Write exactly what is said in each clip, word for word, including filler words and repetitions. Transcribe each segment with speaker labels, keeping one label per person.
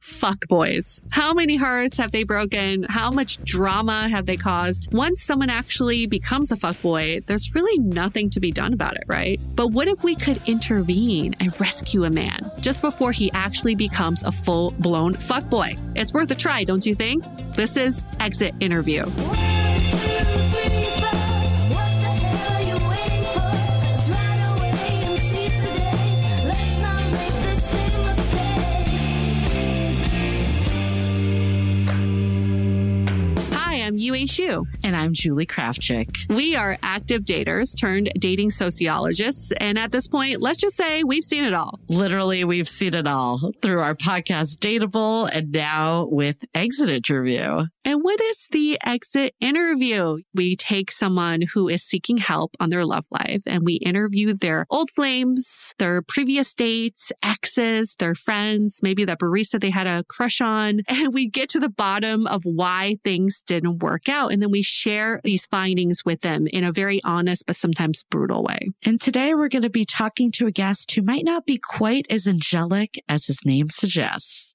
Speaker 1: Fuckboys. How many hearts have they broken? How much drama have they caused? Once someone actually becomes a fuckboy, there's really nothing to be done about it, right? But what if we could intervene and rescue a man just before he actually becomes a full-blown fuckboy? It's worth a try, don't you think? This is Exit Interview. I'm Yue Xu.
Speaker 2: And I'm Julie Krafchick.
Speaker 1: We are active daters turned dating sociologists. And at this point, let's just say we've seen it all.
Speaker 2: Literally, we've seen it all through our podcast Dateable and now with Exit Interview.
Speaker 1: And what is the Exit Interview? We take someone who is seeking help on their love life and we interview their old flames, their previous dates, exes, their friends, maybe the barista they had a crush on. And we get to the bottom of why things didn't work out. And then we share these findings with them in a very honest, but sometimes brutal way.
Speaker 2: And today we're going to be talking to a guest who might not be quite as angelic as his name suggests.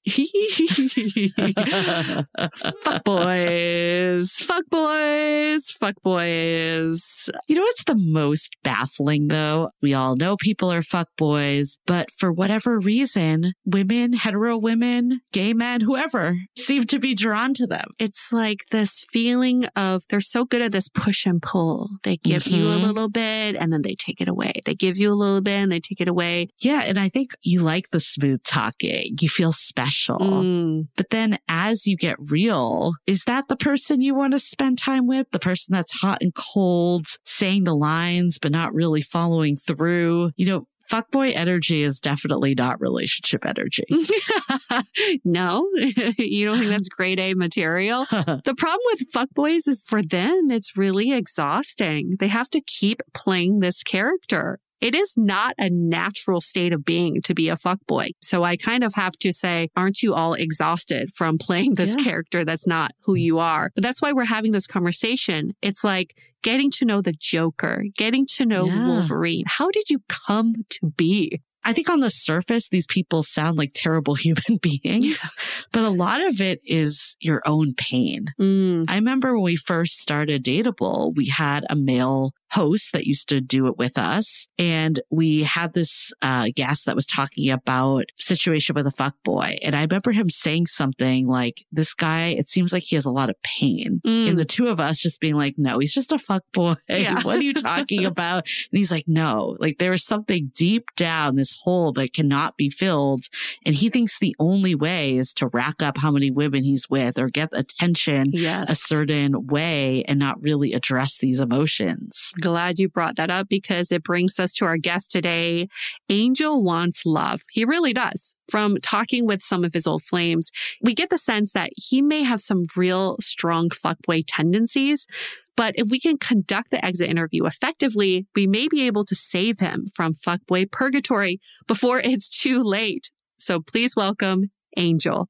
Speaker 1: Fuckboys, fuckboys, fuckboys.
Speaker 2: You know what's the most baffling though? We all know people are fuckboys, but for whatever reason, women, hetero women, gay men, whoever, seem to be drawn to them.
Speaker 1: It's like this feeling of they're so good at this push and pull. They give mm-hmm. you a little bit and then they take it away. They give you a little bit and they take it away.
Speaker 2: Yeah. And I think you like the smooth talking. You feel special. Mm. But then as you get real, is that the person you want to spend time with? The person that's hot and cold, saying the lines, but not really following through? You know, fuckboy energy is definitely not relationship energy.
Speaker 1: No, you don't think that's grade A material? The problem with fuckboys is for them, it's really exhausting. They have to keep playing this character. It is not a natural state of being to be a fuckboy. So I kind of have to say, aren't you all exhausted from playing this yeah. character that's not who you are? But that's why we're having this conversation. It's like getting to know the Joker, getting to know yeah. Wolverine. How did you come to be?
Speaker 2: I think on the surface, these people sound like terrible human beings, yeah. but a lot of it is your own pain. Mm. I remember when we first started Dateable, we had a male host that used to do it with us. And we had this uh, guest that was talking about situation with a fuckboy. And I remember him saying something like, this guy, it seems like he has a lot of pain. Mm. And the two of us just being like, no, he's just a fuckboy. Yeah. What are you talking about? And he's like, no, like there is something deep down this hole that cannot be filled. And he thinks the only way is to rack up how many women he's with or get attention yes. a certain way and not really address these emotions.
Speaker 1: Glad you brought that up because it brings us to our guest today. Angel wants love. He really does. From talking with some of his old flames, we get the sense that he may have some real strong fuckboy tendencies. But if we can conduct the exit interview effectively, we may be able to save him from fuckboy purgatory before it's too late. So please welcome Angel.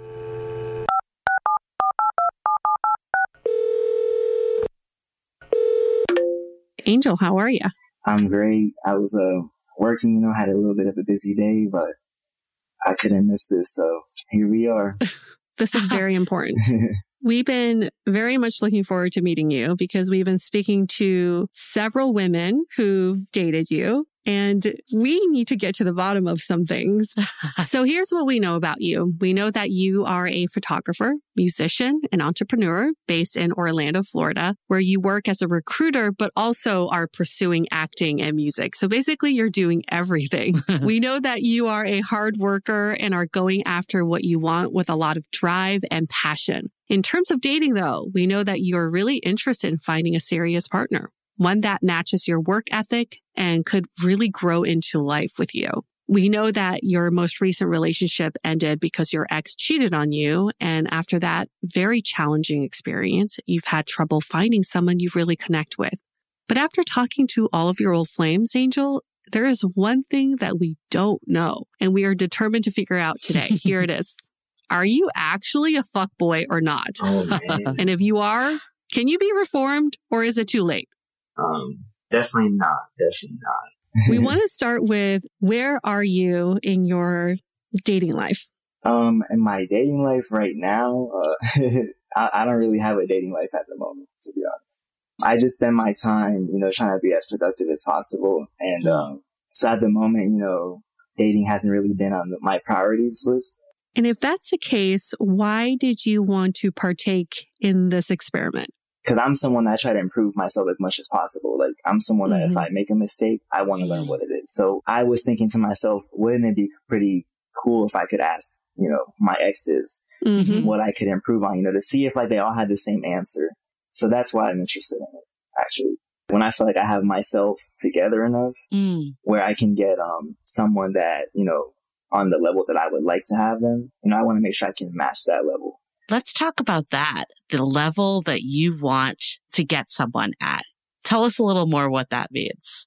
Speaker 1: Angel, how are you?
Speaker 3: I'm great. I was uh, working, you know, had a little bit of a busy day, but I couldn't miss this. So here we are.
Speaker 1: This is very important. We've been very much looking forward to meeting you because we've been speaking to several women who've dated you. And we need to get to the bottom of some things. So here's what we know about you. We know that you are a photographer, musician, and entrepreneur based in Orlando, Florida, where you work as a recruiter, but also are pursuing acting and music. So basically, you're doing everything. We know that you are a hard worker and are going after what you want with a lot of drive and passion. In terms of dating, though, we know that you're really interested in finding a serious partner, one that matches your work ethic and could really grow into life with you. We know that your most recent relationship ended because your ex cheated on you. And after that very challenging experience, you've had trouble finding someone you really connect with. But after talking to all of your old flames, Angel, there is one thing that we don't know, and we are determined to figure out today. Here it is. Are you actually a fuckboy or not?
Speaker 3: Oh, man.
Speaker 1: And if you are, can you be reformed or is it too late?
Speaker 3: Um, definitely not. Definitely not.
Speaker 1: We want to start with, where are you in your dating life?
Speaker 3: Um, in my dating life right now, uh, I, I don't really have a dating life at the moment, to be honest. I just spend my time, you know, trying to be as productive as possible. And, um, so at the moment, you know, dating hasn't really been on the, my priorities list.
Speaker 1: And if that's the case, why did you want to partake in this experiment?
Speaker 3: Because I'm someone that I try to improve myself as much as possible. Like, I'm someone that mm-hmm. if I make a mistake, I want to learn what it is. So I was thinking to myself, wouldn't it be pretty cool if I could ask, you know, my exes mm-hmm. what I could improve on, you know, to see if like they all had the same answer. So that's why I'm interested in it, actually. When I feel like I have myself together enough mm. where I can get um someone that, you know, on the level that I would like to have them, you know, I want to make sure I can match that level.
Speaker 2: Let's talk about that, the level that you want to get someone at. Tell us a little more what that means.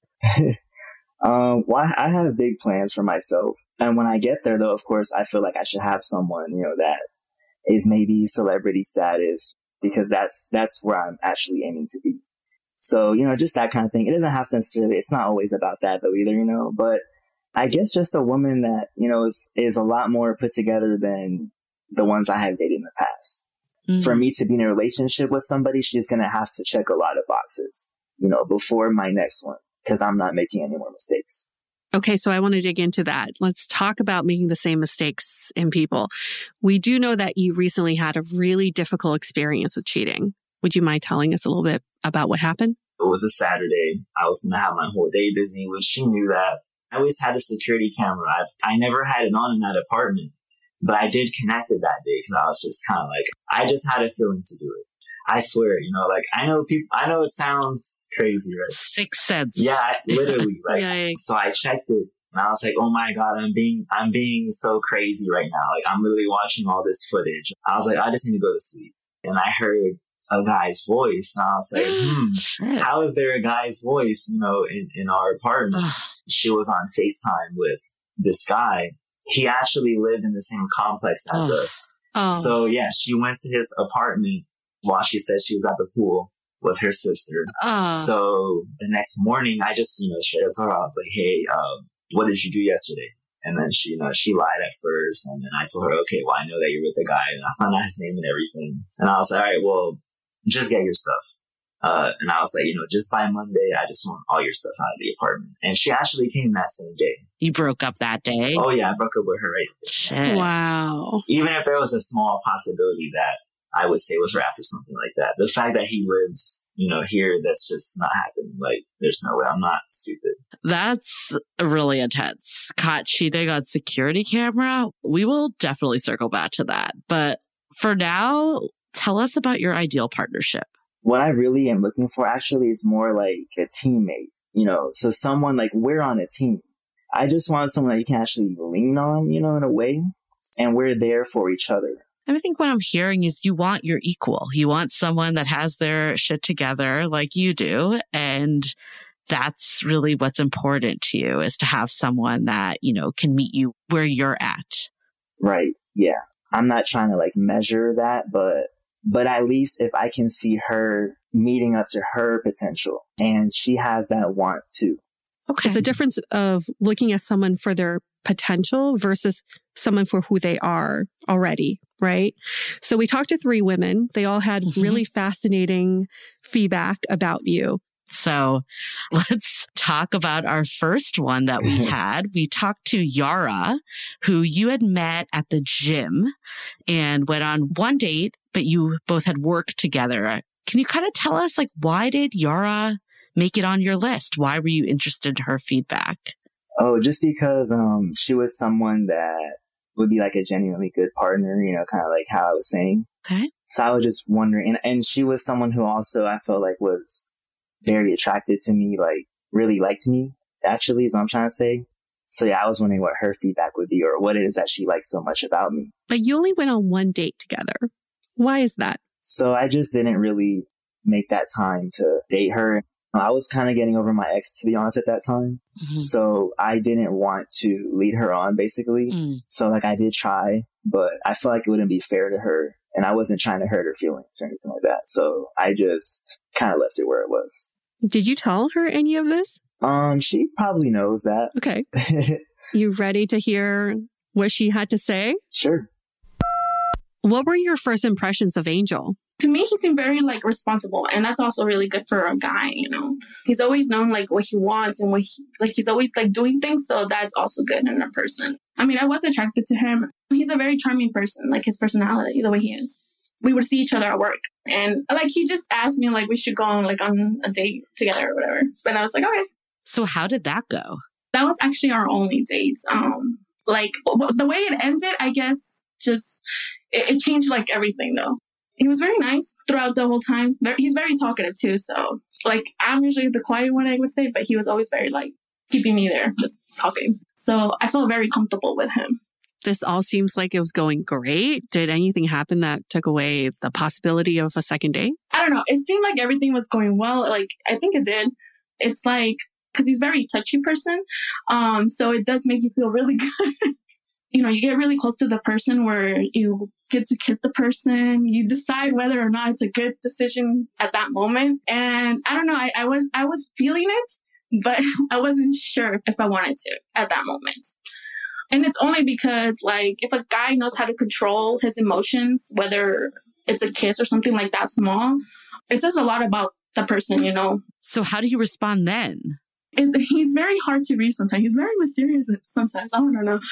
Speaker 3: um, well, I have big plans for myself. And when I get there, though, of course, I feel like I should have someone, you know, that is maybe celebrity status, because that's that's where I'm actually aiming to be. So, you know, just that kind of thing. It doesn't have to necessarily, it's not always about that, though, either, you know, but I guess just a woman that, you know, is, is a lot more put together than the ones I have dated in the past. Mm-hmm. For me to be in a relationship with somebody, she's going to have to check a lot of boxes, you know, before my next one, because I'm not making any more mistakes.
Speaker 1: Okay, so I want to dig into that. Let's talk about making the same mistakes in people. We do know that you recently had a really difficult experience with cheating. Would you mind telling us a little bit about what happened?
Speaker 3: It was a Saturday. I was going to have my whole day busy, which she knew that. I always had a security camera. I, I never had it on in that apartment, but I did connect it that day because I was just kind of like, I just had a feeling to do it. I swear, you know, like I know people, I know it sounds crazy, right?
Speaker 2: Sixth sense.
Speaker 3: Yeah, literally. Like, so I checked it and I was like, oh my God, I'm being, I'm being so crazy right now. Like I'm literally watching all this footage. I was like, I just need to go to sleep. And I heard a guy's voice. And I was like, hmm, how is there a guy's voice, you know, in, in our apartment? She was on FaceTime with this guy. He actually lived in the same complex as oh. us. Oh. So yeah, she went to his apartment while she said she was at the pool with her sister. Oh. So the next morning, I just, you know, straight up told her, I was like, hey, um, what did you do yesterday? And then she, you know, she lied at first. And then I told her, okay, well, I know that you're with the guy. And I found out his name and everything. And I was like, all right, well, just get your stuff. Uh, and I was like, you know, just by Monday, I just want all your stuff out of the apartment. And she actually came that same day.
Speaker 2: You broke up that day?
Speaker 3: Oh, yeah, I broke up with her right there.
Speaker 2: Shit.
Speaker 1: Wow.
Speaker 3: Even if there was a small possibility that I would stay with her after something like that. The fact that he lives, you know, here, that's just not happening. Like, there's no way. I'm not stupid.
Speaker 2: That's really intense. Caught cheating on security camera. We will definitely circle back to that. But for now, tell us about your ideal partnership.
Speaker 3: What I really am looking for actually is more like a teammate, you know, so someone like we're on a team. I just want someone that you can actually lean on, you know, in a way, and we're there for each other.
Speaker 2: I think what I'm hearing is you want your equal. You want someone that has their shit together like you do. And that's really what's important to you, is to have someone that, you know, can meet you where you're at.
Speaker 3: Right. Yeah. I'm not trying to like measure that, but But at least if I can see her meeting up to her potential, and she has that want too.
Speaker 1: Okay. It's a difference of looking at someone for their potential versus someone for who they are already, right? So we talked to three women. They all had mm-hmm. really fascinating feedback about you.
Speaker 2: So let's talk about our first one that we had. We talked to Yara, who you had met at the gym and went on one date, but you both had worked together. Can you kind of tell us, like, why did Yara make it on your list? Why were you interested in her feedback?
Speaker 3: Oh, just because um she was someone that would be like a genuinely good partner, you know, kind of like how I was saying.
Speaker 2: Okay.
Speaker 3: So I was just wondering, and, and she was someone who also I felt like was very attracted to me, like really liked me, actually, is what I'm trying to say. So yeah, I was wondering what her feedback would be, or what it is that she likes so much about me.
Speaker 1: But you only went on one date together. Why is that?
Speaker 3: So I just didn't really make that time to date her. I was kind of getting over my ex, to be honest, at that time. Mm-hmm. So I didn't want to lead her on, basically. Mm. So like I did try, but I felt like it wouldn't be fair to her. And I wasn't trying to hurt her feelings or anything like that. So I just kind of left it where it was.
Speaker 1: Did you tell her any of this?
Speaker 3: Um, she probably knows that.
Speaker 1: Okay. You ready to hear what she had to say?
Speaker 3: Sure.
Speaker 1: What were your first impressions of Angel?
Speaker 4: To me, he seemed very like responsible, and that's also really good for a guy, you know. He's always known like what he wants and what he, like he's always like doing things, so that's also good in a person. I mean, I was attracted to him. He's a very charming person, like his personality, the way he is. We would see each other at work, and like he just asked me like we should go on like on a date together or whatever. But I was like, okay.
Speaker 2: So how did that go?
Speaker 4: That was actually our only dates. Um, like the way it ended, I guess, just it, it changed like everything though. He was very nice throughout the whole time. He's very talkative too. So like I'm usually the quiet one, I would say, but he was always very like keeping me there, just talking. So I felt very comfortable with him.
Speaker 1: This all seems like it was going great. Did anything happen that took away the possibility of a second date?
Speaker 4: I don't know. It seemed like everything was going well. Like I think it did. It's like, because he's a very touchy person. Um, so it does make you feel really good. You know, you get really close to the person where you get to kiss the person. You decide whether or not it's a good decision at that moment. And I don't know, I, I was I was feeling it, but I wasn't sure if I wanted to at that moment. And it's only because, like, if a guy knows how to control his emotions, whether it's a kiss or something like that small, it says a lot about the person, you know.
Speaker 2: So how do you respond then?
Speaker 4: It, he's very hard to read sometimes. He's very mysterious sometimes. I don't know.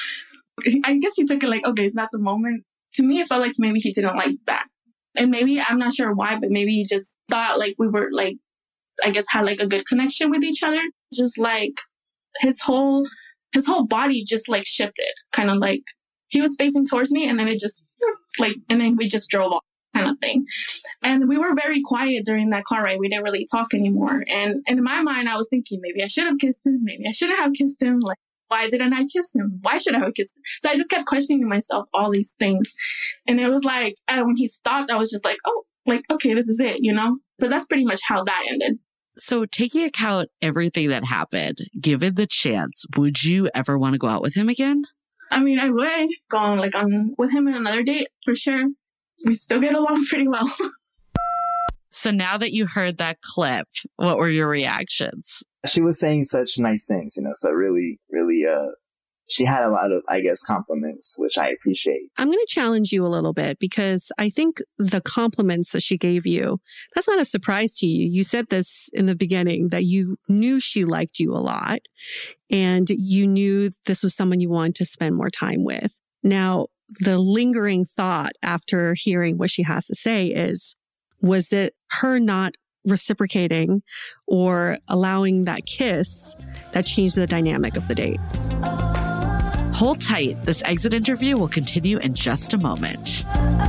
Speaker 4: I guess he took it like, okay, it's not the moment. To me, it felt like maybe he didn't like that. And maybe, I'm not sure why, but maybe he just thought like we were like, I guess had like a good connection with each other. Just like his whole, his whole body just like shifted. Kind of like he was facing towards me and then it just like, and then we just drove off kind of thing. And we were very quiet during that car ride. We didn't really talk anymore. And, and in my mind, I was thinking maybe I should have kissed him. Maybe I shouldn't have kissed him. Like, why didn't I kiss him? Why should I have kissed him? So I just kept questioning myself, all these things. And it was like, uh, when he stopped, I was just like, oh, like, okay, this is it, you know? But that's pretty much how that ended.
Speaker 2: So taking account everything that happened, given the chance, would you ever want to go out with him again?
Speaker 4: I mean, I would go on, like, on with him on another date, for sure. We still get along pretty well.
Speaker 2: So now that you heard that clip, what were your reactions?
Speaker 3: She was saying such nice things, you know, so really, really, uh, she had a lot of, I guess, compliments, which I appreciate.
Speaker 1: I'm going to challenge you a little bit because I think the compliments that she gave you, that's not a surprise to you. You said this in the beginning that you knew she liked you a lot and you knew this was someone you wanted to spend more time with. Now, the lingering thought after hearing what she has to say is, was it her not reciprocating or allowing that kiss that changed the dynamic of the date?
Speaker 2: Hold tight. This exit interview will continue in just a moment.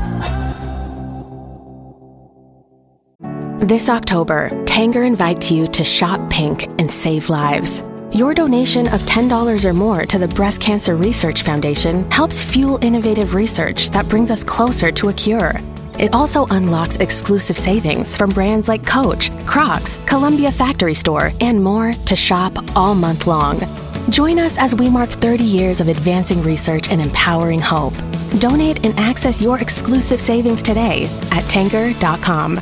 Speaker 5: This October, Tanger invites you to shop pink and save lives. Your donation of ten dollars or more to the Breast Cancer Research Foundation helps fuel innovative research that brings us closer to a cure. It also unlocks exclusive savings from brands like Coach, Crocs, Columbia Factory Store, and more to shop all month long. Join us as we mark thirty years of advancing research and empowering hope. Donate and access your exclusive savings today at tanger dot com.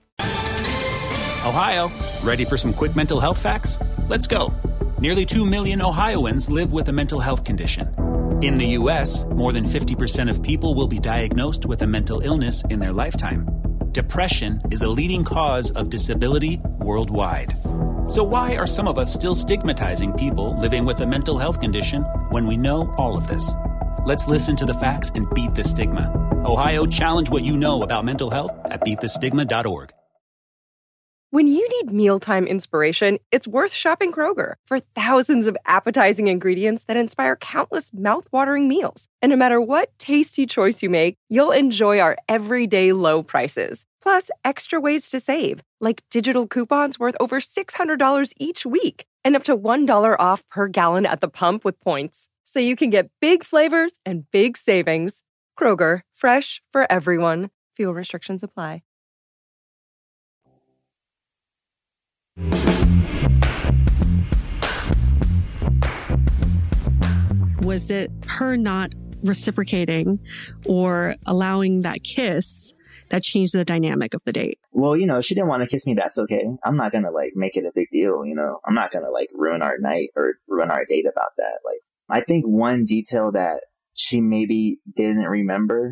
Speaker 6: Ohio, ready for some quick mental health facts? Let's go. Nearly two million Ohioans live with a mental health condition. In the U S, more than fifty percent of people will be diagnosed with a mental illness in their lifetime. Depression is a leading cause of disability worldwide. So why are some of us still stigmatizing people living with a mental health condition when we know all of this? Let's listen to the facts and beat the stigma. Ohio, challenge what you know about mental health at beat the stigma dot org.
Speaker 7: When you need mealtime inspiration, it's worth shopping Kroger for thousands of appetizing ingredients that inspire countless mouth-watering meals. And no matter what tasty choice you make, you'll enjoy our everyday low prices. Plus, extra ways to save, like digital coupons worth over six hundred dollars each week and up to one dollar off per gallon at the pump with points. So you can get big flavors and big savings. Kroger, fresh for everyone. Fuel restrictions apply.
Speaker 1: Was it her not reciprocating or allowing that kiss that changed the dynamic of the date?
Speaker 3: Well, you know, she didn't want to kiss me. That's okay. I'm not going to like make it a big deal. You know, I'm not going to like ruin our night or ruin our date about that. Like, I think one detail that she maybe didn't remember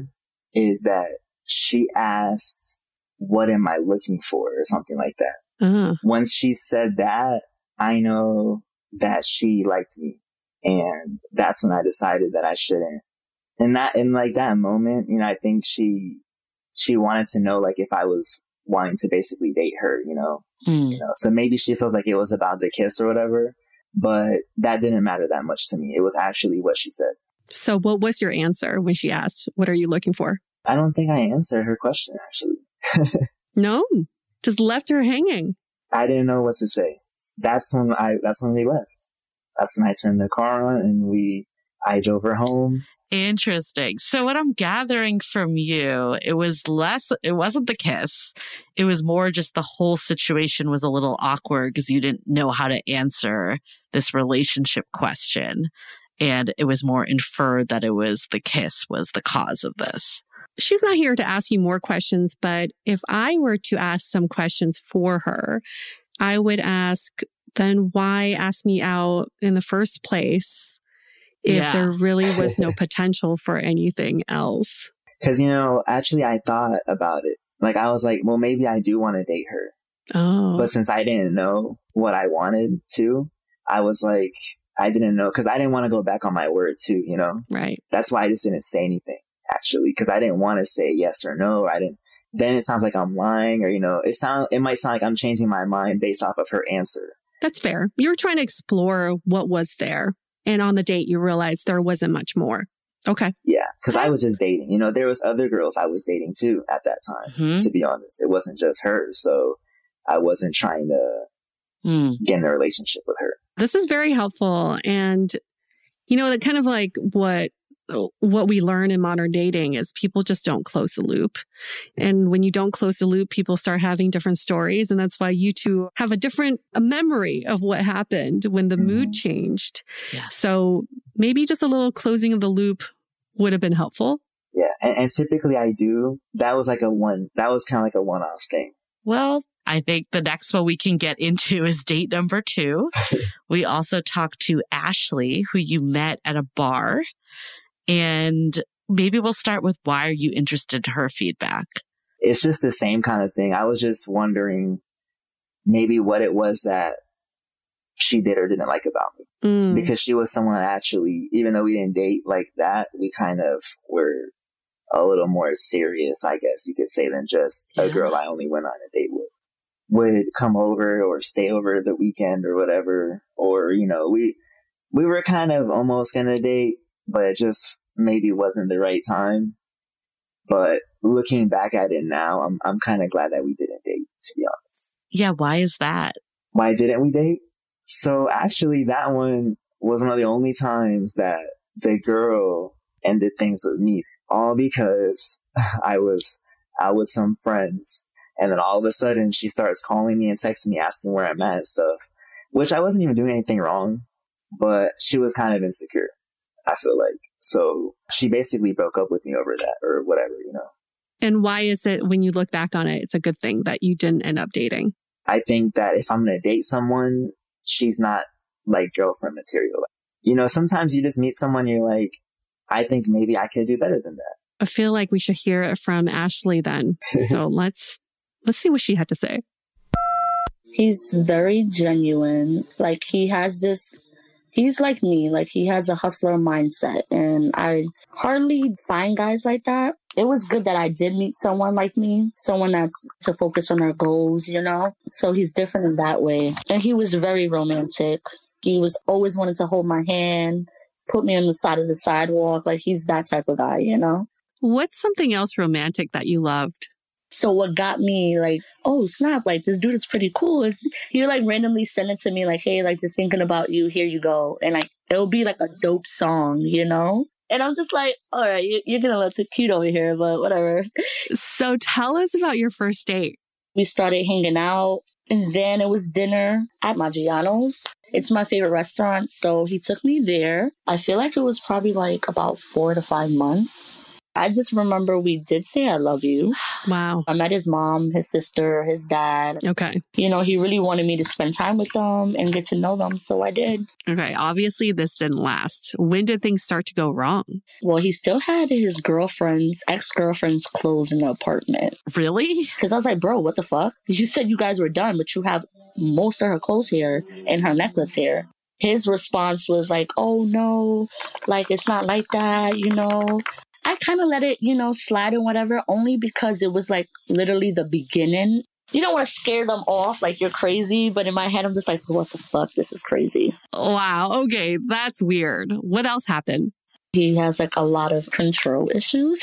Speaker 3: is that she asked, what am I looking for, or something like that. Uh-huh. Once she said that, I know that she liked me. And that's when I decided that I shouldn't. And that, in like that moment, you know, I think she, she wanted to know, like, if I was wanting to basically date her, you know, mm. you know, so maybe she feels like it was about the kiss or whatever, but that didn't matter that much to me. It was actually what she said.
Speaker 1: So what was your answer when she asked, what are you looking for?
Speaker 3: I don't think I answered her question, actually.
Speaker 1: No, just left her hanging.
Speaker 3: I didn't know what to say. That's when I, that's when we left. That's when I turned the car on and we, I drove her home.
Speaker 2: Interesting. So what I'm gathering from you, it was less, it wasn't the kiss. It was more just the whole situation was a little awkward because you didn't know how to answer this relationship question. And it was more inferred that it was the kiss was the cause of this.
Speaker 1: She's not here to ask you more questions, but if I were to ask some questions for her, I would ask, then why ask me out in the first place if yeah. there really was no potential for anything else?
Speaker 3: Because, you know, actually I thought about it. Like, I was like, well, maybe I do want to date her.
Speaker 1: Oh.
Speaker 3: But since I didn't know what I wanted to, I was like, I didn't know, because I didn't want to go back on my word too, you know?
Speaker 1: Right.
Speaker 3: That's why I just didn't say anything, actually, because I didn't want to say yes or no. Or I didn't. Then it sounds like I'm lying, or, you know, it sound it might sound like I'm changing my mind based off of her answer.
Speaker 1: That's fair. You're trying to explore what was there. And on the date, you realized there wasn't much more. Okay.
Speaker 3: Yeah, because I was just dating. You know, there was other girls I was dating too at that time, mm-hmm. to be honest. It wasn't just her. So I wasn't trying to mm. get in a relationship with her.
Speaker 1: This is very helpful. And, you know, that kind of like what what we learn in modern dating is people just don't close the loop. And when you don't close the loop, people start having different stories. And that's why you two have a different a memory of what happened when the mm-hmm. mood changed.
Speaker 2: Yes.
Speaker 1: So maybe just a little closing of the loop would have been helpful.
Speaker 3: Yeah. And, and typically I do. That was like a one, that was kind of like a one-off thing.
Speaker 2: Well, I think the next one we can get into is date number two. We also talked to Ashley, who you met at a bar. And maybe we'll start with, why are you interested in her feedback?
Speaker 3: It's just the same kind of thing. I was just wondering maybe what it was that she did or didn't like about me. Mm. Because she was someone actually, even though we didn't date like that, we kind of were a little more serious, I guess you could say, than just yeah. a girl I only went on a date with. Would come over or stay over the weekend or whatever. Or, you know, we we were kind of almost going to date, but it just maybe wasn't the right time. But looking back at it now, I'm I'm kind of glad that we didn't date, to be honest.
Speaker 2: Yeah, why is that?
Speaker 3: Why didn't we date? So actually, that one was one of the only times that the girl ended things with me. All because I was out with some friends. And then all of a sudden, she starts calling me and texting me, asking where I'm at and stuff. Which I wasn't even doing anything wrong. But she was kind of insecure, I feel like. So she basically broke up with me over that or whatever, you know.
Speaker 1: And why is it, when you look back on it, it's a good thing that you didn't end up dating?
Speaker 3: I think that if I'm going to date someone, she's not like girlfriend material. You know, sometimes you just meet someone, you're like, I think maybe I could do better than that.
Speaker 1: I feel like we should hear it from Ashley then. So let's let's see what she had to say.
Speaker 8: He's very genuine. Like, he has this, he's like me, like he has a hustler mindset, and I hardly find guys like that. It was good that I did meet someone like me, someone that's to focus on our goals, you know? So he's different in that way. And he was very romantic. He was always wanting to hold my hand, put me on the side of the sidewalk. Like, he's that type of guy, you know?
Speaker 1: What's something else romantic that you loved?
Speaker 8: So what got me like, oh, snap, like, this dude is pretty cool, is he would like randomly send it to me like, hey, like, just thinking about you, here you go. And like, it'll be like a dope song, you know? And I'm just like, all right, you, you're going to look too cute over here, but whatever.
Speaker 1: So tell us about your first date.
Speaker 8: We started hanging out, and then it was dinner at Maggiano's. It's my favorite restaurant, so he took me there. I feel like it was probably like about four to five months. I just remember we did say I love you.
Speaker 1: Wow.
Speaker 8: I met his mom, his sister, his dad.
Speaker 1: Okay.
Speaker 8: You know, he really wanted me to spend time with them and get to know them, so I did.
Speaker 1: Okay. Obviously, this didn't last. When did things start to go wrong?
Speaker 8: Well, he still had his girlfriend's, ex-girlfriend's clothes in the apartment.
Speaker 2: Really?
Speaker 8: Because I was like, bro, what the fuck? You said you guys were done, but you have most of her clothes here and her necklace here. His response was like, oh, no, like, it's not like that, you know. I kind of let it, you know, slide and whatever, only because it was like literally the beginning. You don't want to scare them off like you're crazy, but in my head, I'm just like, what the fuck? This is crazy.
Speaker 1: Wow. Okay. That's weird. What else happened?
Speaker 8: He has like a lot of control issues.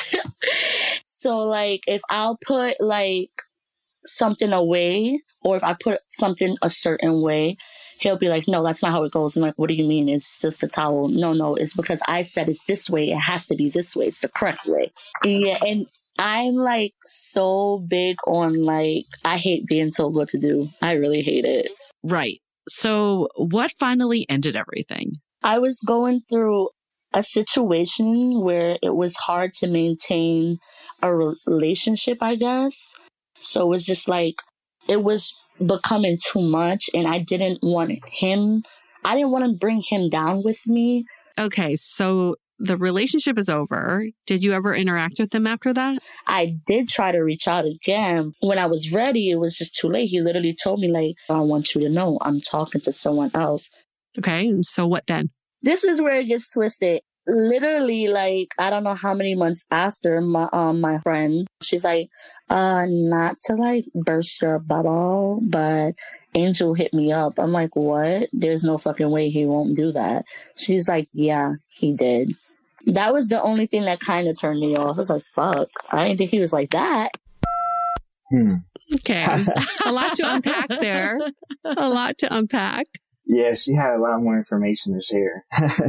Speaker 8: So like if I'll put like something away, or if I put something a certain way, he'll be like, no, that's not how it goes. I'm like, what do you mean? It's just a towel. No, no, it's because I said it's this way. It has to be this way. It's the correct way. Yeah, and I'm like so big on like, I hate being told what to do. I really hate it.
Speaker 2: Right. So what finally ended everything?
Speaker 8: I was going through a situation where it was hard to maintain a relationship, I guess. So it was just like, it was becoming too much, and I didn't want him, I didn't want to bring him down with me.
Speaker 1: Okay, so the relationship is over. Did you ever interact with him after that?
Speaker 8: I did try to reach out again. When I was ready, it was just too late. He literally told me, like, I want you to know I'm talking to someone else.
Speaker 1: Okay, so what then?
Speaker 8: This is where it gets twisted. Literally, like, I don't know how many months after, my um my friend, she's like, uh, not to, like, burst your bubble, but Angel hit me up. I'm like, what? There's no fucking way he won't do that. She's like, yeah, he did. That was the only thing that kind of turned me off. I was like, fuck, I didn't think he was like that.
Speaker 3: Hmm.
Speaker 1: Okay, a lot to unpack there. A lot to unpack.
Speaker 3: Yeah, she had a lot more information to share.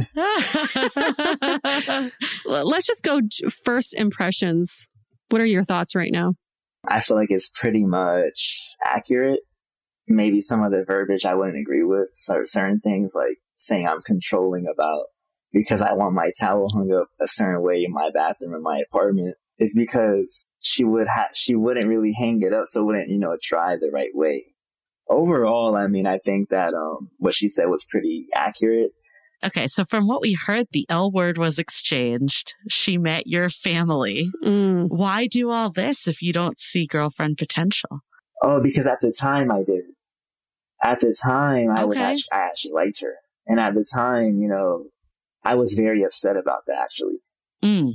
Speaker 1: Let's just go first impressions. What are your thoughts right now?
Speaker 3: I feel like it's pretty much accurate. Maybe some of the verbiage I wouldn't agree with. So certain things like saying I'm controlling about because I want my towel hung up a certain way in my bathroom in my apartment is because she would ha- she wouldn't really hang it up so it wouldn't, you know, dry the right way. Overall, I mean, I think that um, what she said was pretty accurate.
Speaker 2: Okay, so from what we heard, the L word was exchanged. She met your family.
Speaker 1: Mm.
Speaker 2: Why do all this if you don't see girlfriend potential?
Speaker 3: Oh, because at the time I did. At the time, I
Speaker 2: Okay.
Speaker 3: was actually, I actually liked her. And at the time, you know, I was very upset about that, actually.
Speaker 2: Mm.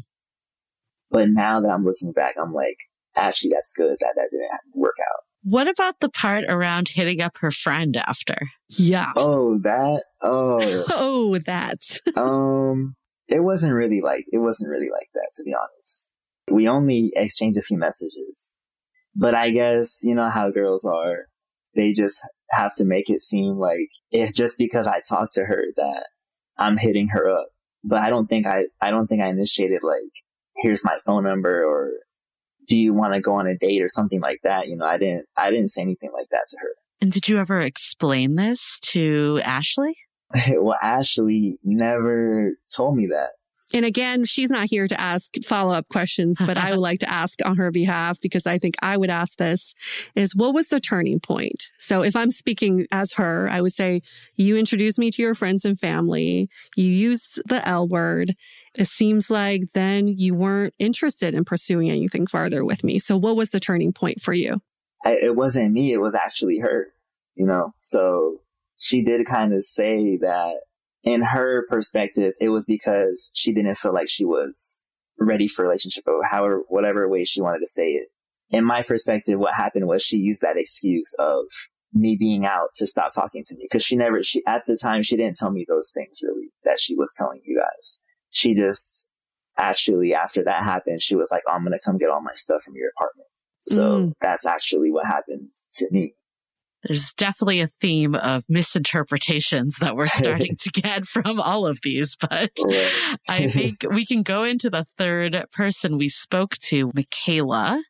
Speaker 3: But now that I'm looking back, I'm like, actually, that's good that that didn't work out.
Speaker 2: What about the part around hitting up her friend after?
Speaker 1: Yeah.
Speaker 3: Oh, that? Oh.
Speaker 1: Oh, that.
Speaker 3: um, it wasn't really like, it wasn't really like that, to be honest. We only exchanged a few messages. But I guess, you know how girls are. They just have to make it seem like if just because I talked to her that I'm hitting her up. But I don't think I, I don't think I initiated like, here's my phone number or do you want to go on a date or something like that? You know, I didn't, I didn't say anything like that to her.
Speaker 2: And did you ever explain this to Ashley?
Speaker 3: Well, Ashley never told me that.
Speaker 1: And again, she's not here to ask follow-up questions, but I would like to ask on her behalf because I think I would ask this is what was the turning point? So if I'm speaking as her, I would say, you introduced me to your friends and family. You used the L word. It seems like then you weren't interested in pursuing anything farther with me. So what was the turning point for you?
Speaker 3: I, it wasn't me. It was actually her, you know? So she did kind of say that in her perspective, it was because she didn't feel like she was ready for a relationship or however, whatever way she wanted to say it. In my perspective, what happened was she used that excuse of me being out to stop talking to me. Cause she never, she, at the time, she didn't tell me those things really that she was telling you guys. She just actually, after that happened, she was like, oh, I'm going to come get all my stuff from your apartment. So
Speaker 1: Mm.
Speaker 3: that's actually what happened to me.
Speaker 2: There's definitely a theme of misinterpretations that we're starting to get from all of these, but
Speaker 3: Right.
Speaker 2: I think we can go into the third person we spoke to, Michaela.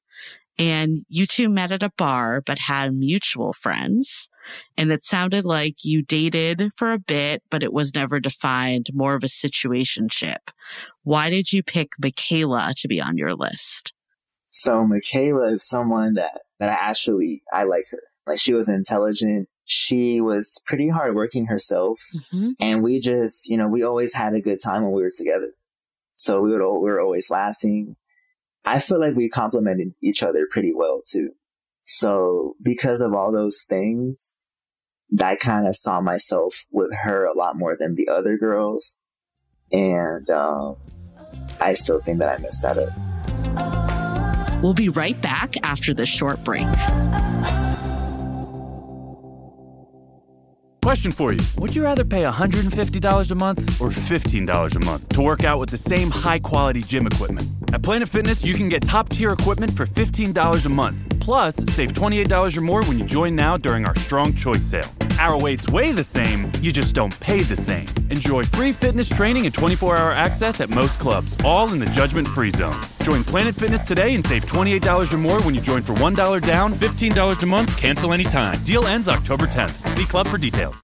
Speaker 2: And you two met at a bar, but had mutual friends. And it sounded like you dated for a bit, but it was never defined, more of a situationship. Why did you pick Michaela to be on your list?
Speaker 3: So Michaela is someone that, that I actually, I like her. Like, she was intelligent. She was pretty hardworking herself. Mm-hmm. And we just, you know, we always had a good time when we were together. So we would, we were always laughing. I feel like we complemented each other pretty well too. So because of all those things, I kind of saw myself with her a lot more than the other girls. And um, I still think that I messed that up.
Speaker 2: We'll be right back after this short break.
Speaker 9: Question for you. Would you rather pay one hundred fifty dollars a month or fifteen dollars a month to work out with the same high-quality gym equipment? At Planet Fitness, you can get top-tier equipment for fifteen dollars a month. Plus, save twenty-eight dollars or more when you join now during our Strong Choice sale. Our weights weigh the same, you just don't pay the same. Enjoy free fitness training and twenty-four hour access at most clubs, all in the judgment-free zone. Join Planet Fitness today and save twenty-eight dollars or more when you join for one dollar down, fifteen dollars a month, cancel anytime. Deal ends October tenth. See club for details.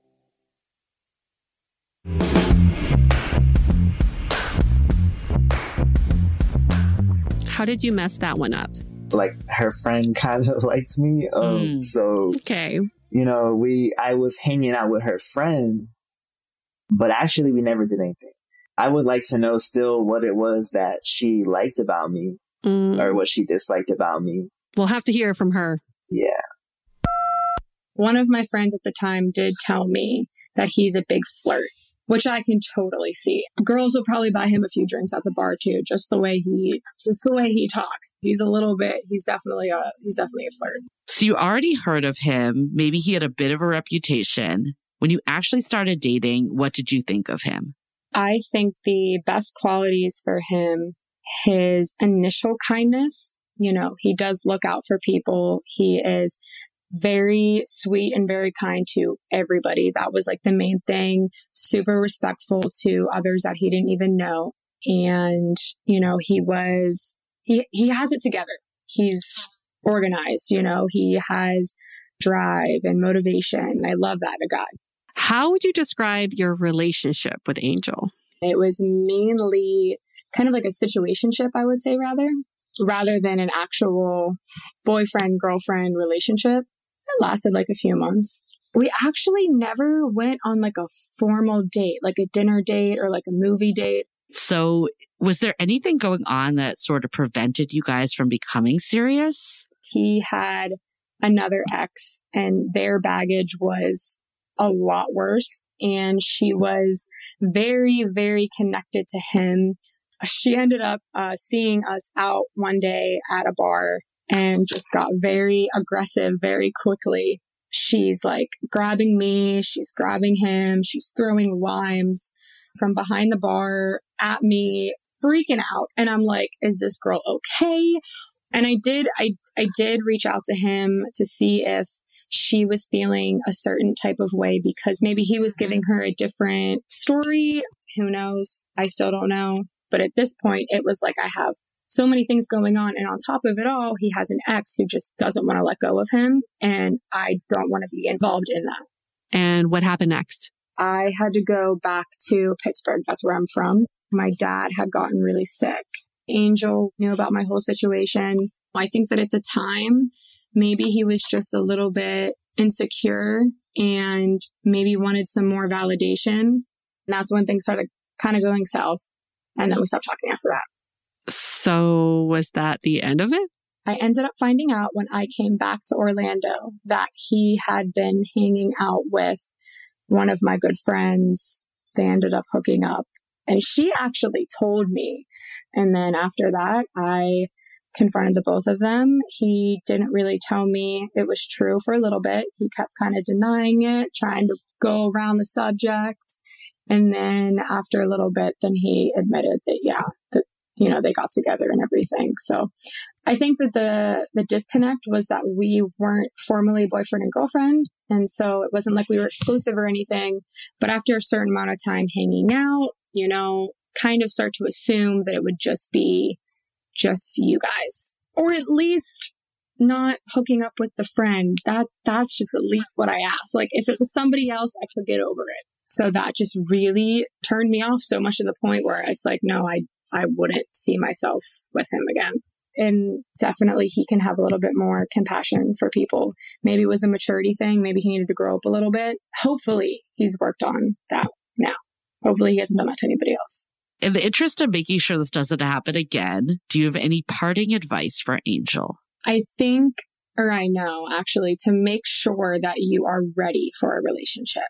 Speaker 1: How did you mess that one up?
Speaker 3: Like, her friend kind of liked me. Um, mm. So,
Speaker 1: okay.
Speaker 3: You know, we, I was hanging out with her friend, but actually we never did anything. I would like to know still what it was that she liked about me mm. or what she disliked about me.
Speaker 1: We'll have to hear from her.
Speaker 3: Yeah.
Speaker 4: One of my friends at the time did tell me that he's a big flirt, which I can totally see. Girls will probably buy him a few drinks at the bar too, just the way he, just the way he talks. He's a little bit, he's definitely a, he's definitely a flirt.
Speaker 2: So you already heard of him. Maybe he had a bit of a reputation. When you actually started dating, what did you think of him?
Speaker 4: I think the best qualities for him, his initial kindness. You know, he does look out for people. He is very sweet and very kind to everybody. That was like the main thing. Super respectful to others that he didn't even know. And, you know, he was, he, he has it together. He's organized, you know, he has drive and motivation. I love that, a guy.
Speaker 1: How would you describe your relationship with Angel?
Speaker 4: It was mainly kind of like a situationship, I would say, rather, rather than an actual boyfriend-girlfriend relationship. It lasted like a few months. We actually never went on like a formal date, like a dinner date or like a movie date.
Speaker 2: So was there anything going on that sort of prevented you guys from becoming serious?
Speaker 4: He had another ex and their baggage was a lot worse. And she was very, very connected to him. She ended up uh, seeing us out one day at a bar and just got very aggressive very quickly. She's like grabbing me. She's grabbing him. She's throwing limes from behind the bar at me, freaking out. And I'm like, is this girl okay? And I did, I, I did reach out to him to see if she was feeling a certain type of way because maybe he was giving her a different story. Who knows? I still don't know. But at this point, it was like, I have so many things going on. And on top of it all, he has an ex who just doesn't want to let go of him. And I don't want to be involved in that.
Speaker 1: And what happened next?
Speaker 4: I had to go back to Pittsburgh. That's where I'm from. My dad had gotten really sick. Angel knew about my whole situation. I think that at the time, maybe he was just a little bit insecure and maybe wanted some more validation. And that's when things started kind of going south. And then we stopped talking after that.
Speaker 1: So was that the end of it?
Speaker 4: I ended up finding out when I came back to Orlando that he had been hanging out with one of my good friends. They ended up hooking up. And she actually told me. And then after that, I confronted the both of them. He didn't really tell me it was true for a little bit. He kept kind of denying it, trying to go around the subject. And then after a little bit, then he admitted that, yeah, that, you know, they got together and everything. So I think that the, the disconnect was that we weren't formally boyfriend and girlfriend. And so it wasn't like we were exclusive or anything. But after a certain amount of time hanging out, you know, kind of start to assume that it would just be just you guys.
Speaker 10: Or at least not hooking up with the friend. That that's just at least what I asked. Like, if it was somebody else, I could get over it. So that just really turned me off so much to the point where it's like, no, I, I wouldn't see myself with him again. And definitely he can have a little bit more compassion for people. Maybe it was a maturity thing. Maybe he needed to grow up a little bit. Hopefully he's worked on that now. Hopefully he hasn't done that to anybody else.
Speaker 2: In the interest of making sure this doesn't happen again, do you have any parting advice for Angel?
Speaker 10: I think, or I know actually, to make sure that you are ready for a relationship.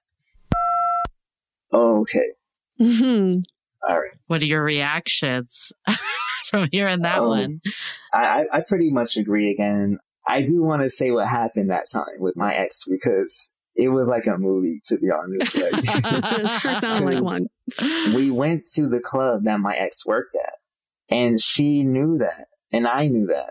Speaker 3: Okay.
Speaker 1: Mm-hmm.
Speaker 3: All right.
Speaker 2: What are your reactions from hearing that
Speaker 3: um,
Speaker 2: one?
Speaker 3: I, I pretty much agree again. I do want to say what happened that time with my ex because it was like a movie, to be honest. Like,
Speaker 1: it sure sounded like one.
Speaker 3: We went to the club that my ex worked at, and she knew that, and I knew that,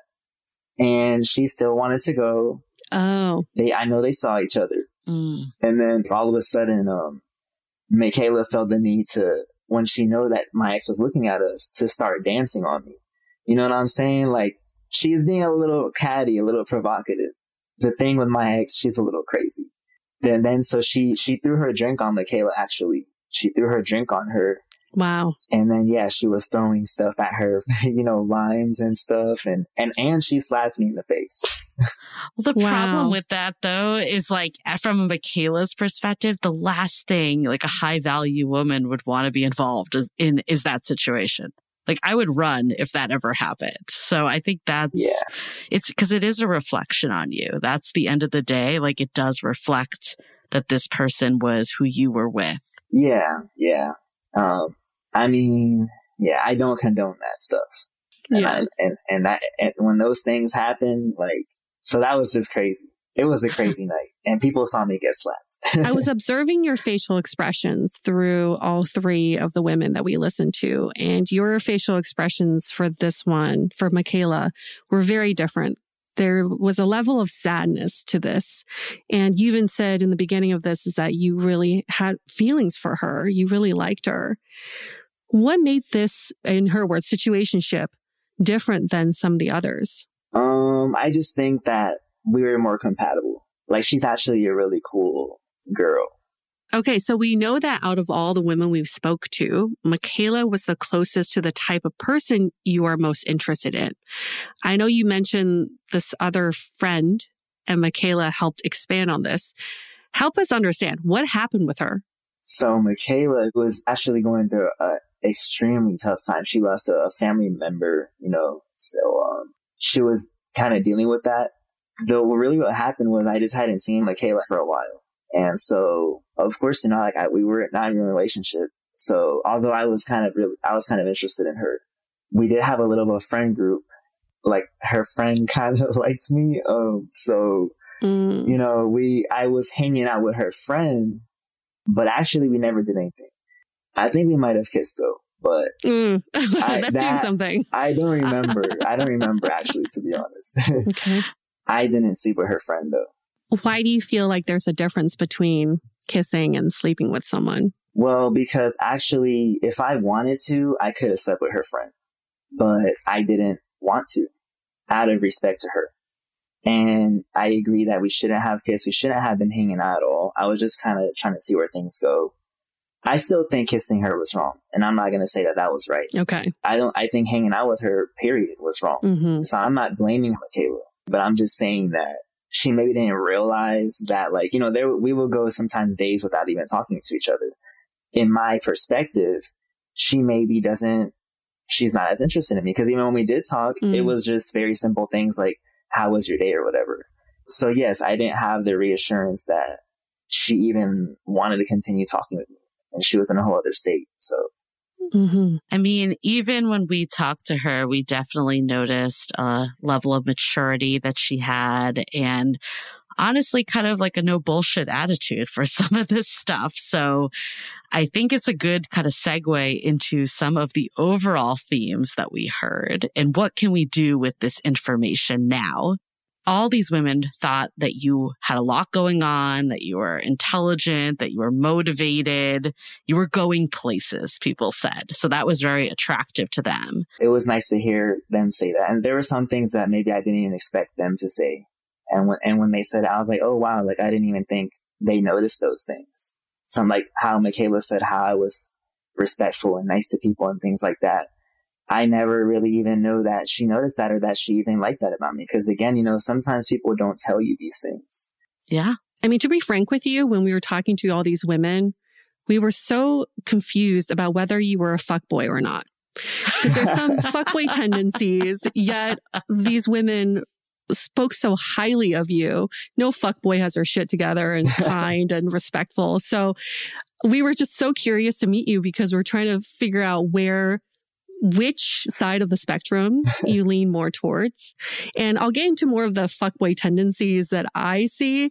Speaker 3: and she still wanted to go.
Speaker 1: Oh,
Speaker 3: they I know they saw each other,
Speaker 2: mm.
Speaker 3: and then all of a sudden, um, Michaela felt the need to, when she knew that my ex was looking at us, to start dancing on me. You know what I'm saying? Like, she's being a little catty, a little provocative. The thing with my ex, she's a little crazy. Then, then, so she, she threw her drink on Michaela, actually. She threw her drink on her.
Speaker 1: Wow.
Speaker 3: And then, yeah, she was throwing stuff at her, you know, limes and stuff. And, and, and she slapped me in the face.
Speaker 2: Well, the
Speaker 1: wow.
Speaker 2: problem with that, though, is like from Michaela's perspective, the last thing like a high value woman would want to be involved is, in is that situation. Like, I would run if that ever happened. So I think that's,
Speaker 3: yeah.
Speaker 2: it's because it is a reflection on you. That's the end of the day. Like, it does reflect that this person was who you were with.
Speaker 3: Yeah. Yeah. Um, I mean, yeah, I don't condone that stuff. And
Speaker 1: yeah.
Speaker 3: I, and, and that, and when those things happen, like, so that was just crazy. It was a crazy night, and people saw me get slapped.
Speaker 1: I was observing your facial expressions through all three of the women that we listened to, and your facial expressions for this one, for Michaela, were very different. There was a level of sadness to this. And you even said in the beginning of this is that you really had feelings for her. You really liked her. What made this, in her words, situationship different than some of the others?
Speaker 3: Um, I just think that we were more compatible. Like, she's actually a really cool girl.
Speaker 1: Okay, so we know that out of all the women we've spoke to, Michaela was the closest to the type of person you are most interested in. I know you mentioned this other friend, and Michaela helped expand on this. Help us understand what happened with her.
Speaker 3: So Michaela was actually going through an extremely tough time. She lost a family member, you know, so um, she was kind of dealing with that. Though really what happened was I just hadn't seen Michaela for a while. And so, of course, you know, like I, we were not in a relationship. So although I was kind of really, I was kind of interested in her, we did have a little bit of a friend group. Like, her friend kind of liked me. Um, so, mm. you know, we, I was hanging out with her friend, but actually we never did anything. I think we might have kissed though, but
Speaker 1: mm.
Speaker 3: I,
Speaker 1: that's
Speaker 3: that,
Speaker 1: doing something.
Speaker 3: I don't remember. I don't remember actually, to be honest.
Speaker 1: Okay.
Speaker 3: I didn't sleep with her friend though.
Speaker 1: Why do you feel like there's a difference between kissing and sleeping with someone?
Speaker 3: Well, because actually, if I wanted to, I could have slept with her friend, but I didn't want to, out of respect to her. And I agree that we shouldn't have kissed. We shouldn't have been hanging out at all. I was just kind of trying to see where things go. I still think kissing her was wrong, and I'm not going to say that that was right.
Speaker 1: Okay.
Speaker 3: I don't. I think hanging out with her, period, was wrong.
Speaker 1: Mm-hmm.
Speaker 3: So I'm not blaming Michaela, but I'm just saying that she maybe didn't realize that, like, you know, there we will go sometimes days without even talking to each other. In my perspective, she maybe doesn't, she's not as interested in me, because even when we did talk, mm. it was just very simple things like, how was your day or whatever. So yes, I didn't have the reassurance that she even wanted to continue talking with me, and she was in a whole other state. So.
Speaker 2: Mm-hmm. I mean, even when we talked to her, we definitely noticed a level of maturity that she had, and honestly, kind of like a no bullshit attitude for some of this stuff. So I think it's a good kind of segue into some of the overall themes that we heard and what can we do with this information now. all these women thought that you had a lot going on, that you were intelligent, that you were motivated, you were going places, people said. So that was very attractive to them.
Speaker 3: It was nice to hear them say that. And there were some things that maybe I didn't even expect them to say. And when, and when they said it, I was like, oh, wow, like I didn't even think they noticed those things. Some like how Michaela said how I was respectful and nice to people and things like that. I never really even know that she noticed that or that she even liked that about me. Because again, you know, sometimes people don't tell you these things.
Speaker 2: Yeah.
Speaker 1: I mean, to be frank with you, when we were talking to all these women, we were so confused about whether you were a fuckboy or not. Because there's some fuckboy tendencies, yet these women spoke so highly of you. No fuckboy has her shit together and kind and respectful. So we were just so curious to meet you because we're trying to figure out where which side of the spectrum you lean more towards. And I'll get into more of the fuckboy tendencies that I see.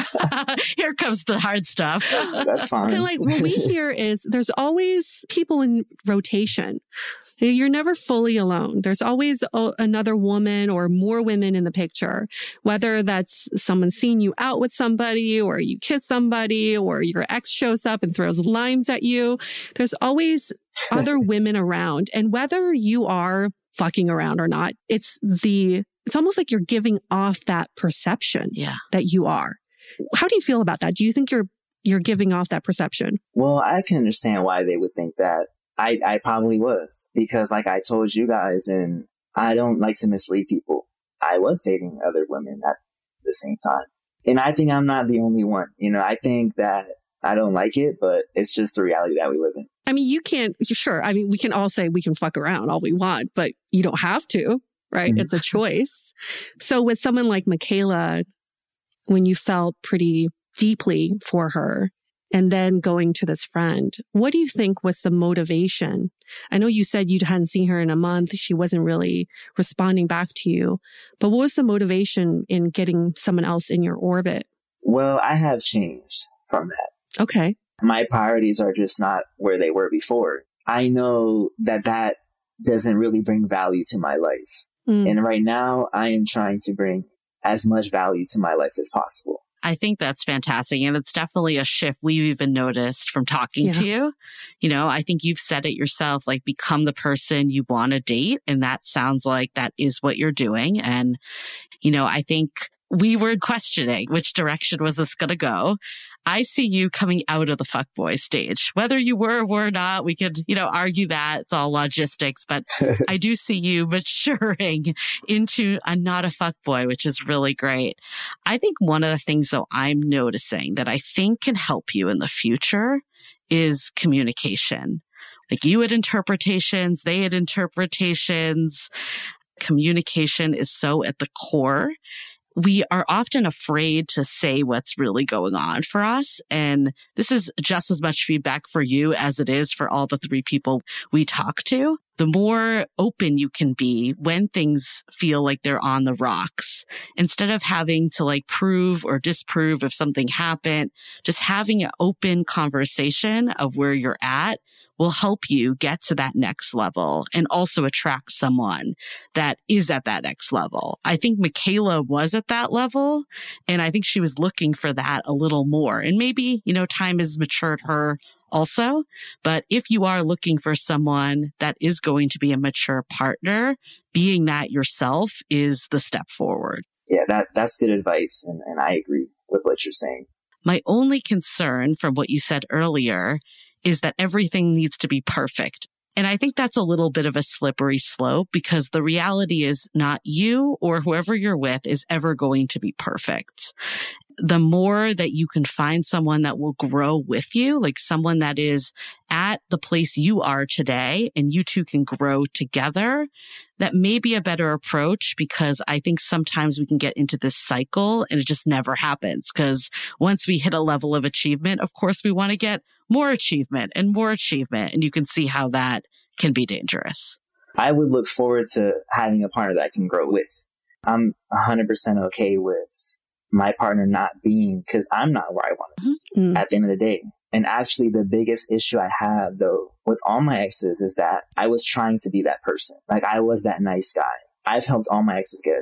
Speaker 2: Here comes the hard stuff.
Speaker 3: That's fine.
Speaker 1: Kind of like what we hear is there's always people in rotation. You're never fully alone. There's always a, another woman or more women in the picture, whether that's someone seeing you out with somebody or you kiss somebody or your ex shows up and throws limes at you. There's always other women around. And whether you are fucking around or not, it's the, it's almost like you're giving off that perception
Speaker 2: yeah.
Speaker 1: that you are. How do you feel about that? Do you think you're, you're giving off that perception?
Speaker 3: Well, I can understand why they would think that. I, I probably was, because like I told you guys, and I don't like to mislead people. I was dating other women at the same time. And I think I'm not the only one. You know, I think that I don't like it, but it's just the reality that we live in.
Speaker 1: I mean, you can't, sure. I mean, we can all say we can fuck around all we want, but you don't have to, right? Mm-hmm. It's a choice. So with someone like Michaela, when you felt pretty deeply for her, and then going to this friend, what do you think was the motivation? I know you said you hadn't seen her in a month. She wasn't really responding back to you. But what was the motivation in getting someone else in your orbit?
Speaker 3: Well, I have changed from that.
Speaker 1: Okay.
Speaker 3: My priorities are just not where they were before. I know that that doesn't really bring value to my life. Mm. And right now, I am trying to bring as much value to my life as possible.
Speaker 2: I think that's fantastic. And it's definitely a shift we've even noticed from talking yeah. to you. You know, I think you've said it yourself, like become the person you want to date. And that sounds like that is what you're doing. And, you know, I think we were questioning which direction was this going to go. I see you coming out of the fuckboy stage. Whether you were or were not, we could, you know, argue that. It's all logistics. But I do see you maturing into a not a fuckboy, which is really great. I think one of the things, though, I'm noticing that I think can help you in the future is communication. Like you had interpretations, they had interpretations. Communication is so at the core. We are often afraid to say what's really going on for us. And this is just as much feedback for you as it is for all the three people we talk to. The more open you can be when things feel like they're on the rocks, instead of having to like prove or disprove if something happened, just having an open conversation of where you're at will help you get to that next level and also attract someone that is at that next level. I think Michaela was at that level, and I think she was looking for that a little more. And maybe, you know, time has matured her also. But if you are looking for someone that is going to be a mature partner, being that yourself is the step forward.
Speaker 3: Yeah, that that's good advice. And, and I agree with what you're saying.
Speaker 2: My only concern from what you said earlier is that everything needs to be perfect. And I think that's a little bit of a slippery slope because the reality is not you or whoever you're with is ever going to be perfect. The more that you can find someone that will grow with you, like someone that is at the place you are today and you two can grow together, that may be a better approach because I think sometimes we can get into this cycle and it just never happens because once we hit a level of achievement, of course, we want to get more achievement and more achievement. And you can see how that can be dangerous.
Speaker 3: I would look forward to having a partner that I can grow with. I'm one hundred percent okay with my partner not being, because I'm not where I want to be mm-hmm. at the end of the day. And actually the biggest issue I have though with all my exes is that I was trying to be that person. Like I was that nice guy. I've helped all my exes get a job.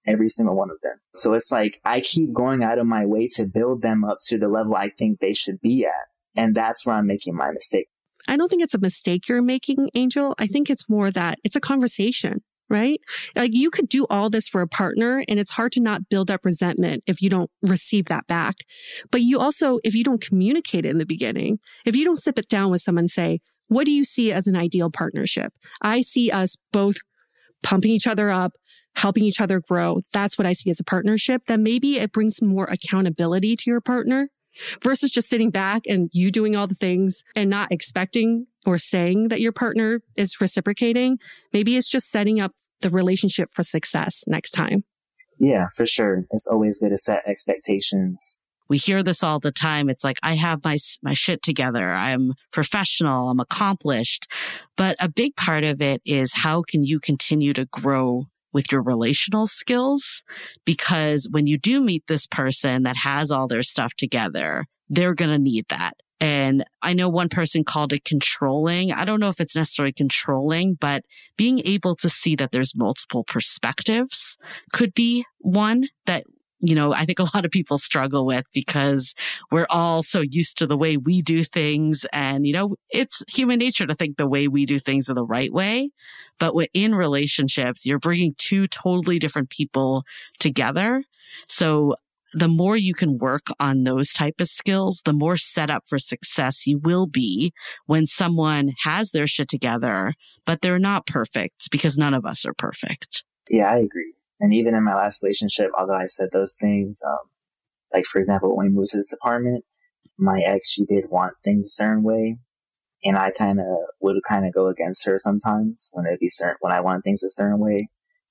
Speaker 3: every single one of them. So it's like, I keep going out of my way to build them up to the level I think they should be at. And that's where I'm making my mistake.
Speaker 1: I don't think it's a mistake you're making, Angel. I think it's more that it's a conversation, right? Like you could do all this for a partner and it's hard to not build up resentment if you don't receive that back. But you also, if you don't communicate it in the beginning, if you don't sit it down with someone and say, what do you see as an ideal partnership? I see us both pumping each other up, helping each other grow. That's what I see as a partnership. Then maybe it brings more accountability to your partner versus just sitting back and you doing all the things and not expecting or saying that your partner is reciprocating. Maybe it's just setting up the relationship for success next time.
Speaker 3: Yeah, for sure. It's always good to set expectations.
Speaker 2: We hear this all the time. It's like, I have my my shit together. I'm professional. I'm accomplished. But a big part of it is how can you continue to grow with your relational skills? Because when you do meet this person that has all their stuff together, they're going to need that. And I know one person called it controlling. I don't know if it's necessarily controlling, but being able to see that there's multiple perspectives could be one that, you know, I think a lot of people struggle with because we're all so used to the way we do things. And, you know, it's human nature to think the way we do things are the right way. But in relationships, you're bringing two totally different people together. So the more you can work on those type of skills, the more set up for success you will be when someone has their shit together, but they're not perfect because none of us are perfect.
Speaker 3: Yeah, I agree. And even in my last relationship, although I said those things, um, like, for example, when we moved to this apartment, my ex, she did want things a certain way. And I kind of would kind of go against her sometimes when it'd be certain, when I want things a certain way.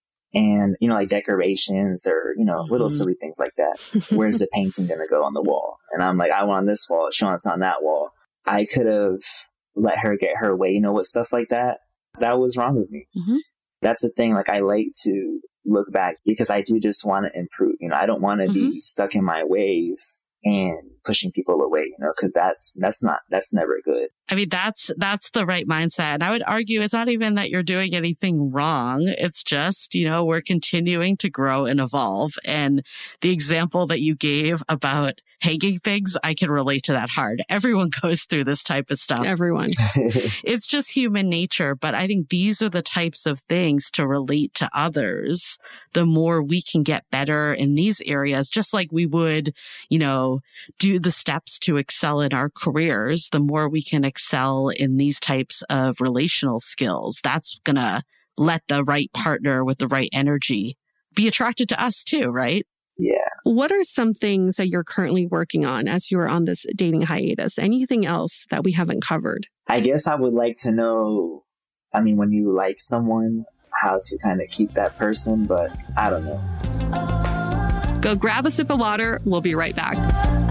Speaker 3: And, you know, like decorations or, you know, little mm-hmm. silly things like that. Where's the painting going to go on the wall? And I'm like, I want on this wall. She wants on that wall. I could have let her get her way, you know, with stuff like that. That was wrong with me. Mm-hmm. That's the thing. Like, I like to look back because I do just want to improve. You know, I don't want to mm-hmm. be stuck in my ways and pushing people away, you know, because that's, that's not, that's never good.
Speaker 2: I mean, that's, that's the right mindset. And I would argue it's not even that you're doing anything wrong. It's just, you know, we're continuing to grow and evolve. And the example that you gave about hanging things, I can relate to that hard. Everyone goes through this type of stuff.
Speaker 1: Everyone.
Speaker 2: It's just human nature. But I think these are the types of things to relate to others. The more we can get better in these areas, just like we would, you know, do the steps to excel in our careers, the more we can excel in these types of relational skills. That's going to let the right partner with the right energy be attracted to us too, right?
Speaker 3: Yeah.
Speaker 1: What are some things that you're currently working on as you're on this dating hiatus? Anything else that we haven't covered?
Speaker 3: I guess I would like to know, I mean, when you like someone, how to kind of keep that person, but I don't know.
Speaker 1: Go grab a sip of water. We'll be right back.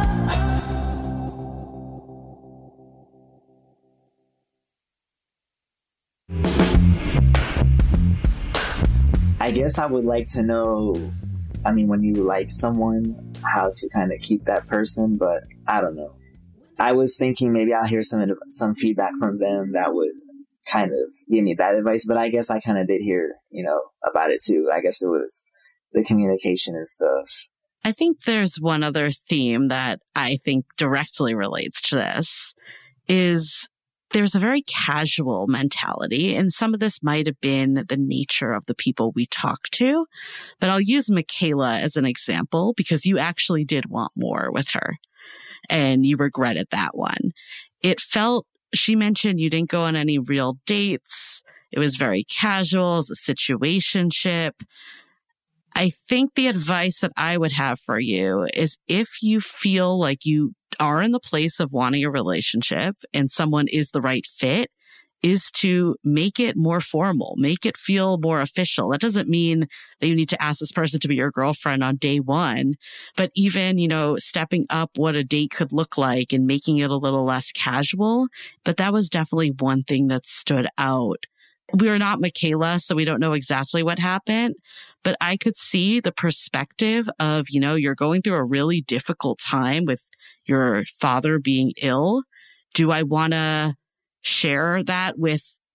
Speaker 3: I guess I would like to know, I mean, when you like someone, how to kind of keep that person, but I don't know. I was thinking maybe I'll hear some some feedback from them that would kind of give me that advice, but I guess I kind of did hear, you know, about it too. I guess it was the communication and stuff.
Speaker 2: I think there's one other theme that I think directly relates to this is there's a very casual mentality, and some of this might have been the nature of the people we talk to. But I'll use Michaela as an example because you actually did want more with her and you regretted that one. It felt, she mentioned you didn't go on any real dates. It was very casual. It was a situationship. I think the advice that I would have for you is if you feel like you are in the place of wanting a relationship and someone is the right fit, is to make it more formal, make it feel more official. That doesn't mean that you need to ask this person to be your girlfriend on day one, but even, you know, stepping up what a date could look like and making it a little less casual. But that was definitely one thing that stood out. We are not Michaela, so we don't know exactly what happened, but I could see the perspective of, you know, you're going through a really difficult time with your father being ill. Do I want to share that with